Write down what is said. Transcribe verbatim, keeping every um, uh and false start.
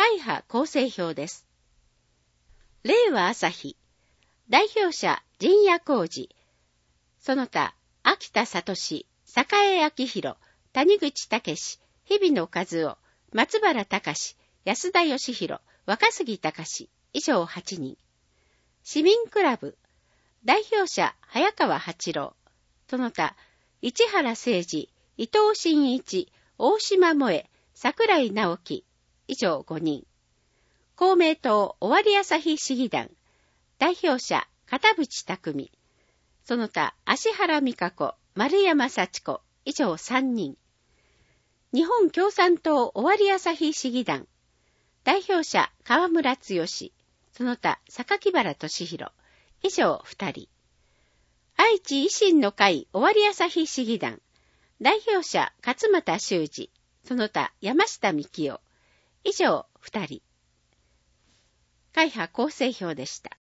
会派構成表です。令和朝日、代表者陣谷浩二、その他秋田聡、栄明宏、谷口武、日比野和夫、松原隆、安田義弘、若杉隆、以上はちにん。市民クラブ、代表者早川八郎、その他市原誠二、伊藤真一、大島萌、桜井直樹、以上ごにん。公明党尾張朝日市議団、代表者片渕匠、その他芦原美香子、丸山幸子、以上さんにん。日本共産党尾張朝日市議団、代表者河村剛、その他榊原俊弘、以上ふたり。愛知維新の会尾張朝日市議団、代表者勝俣修二、その他山下幹夫、以上ふたり。会派構成表でした。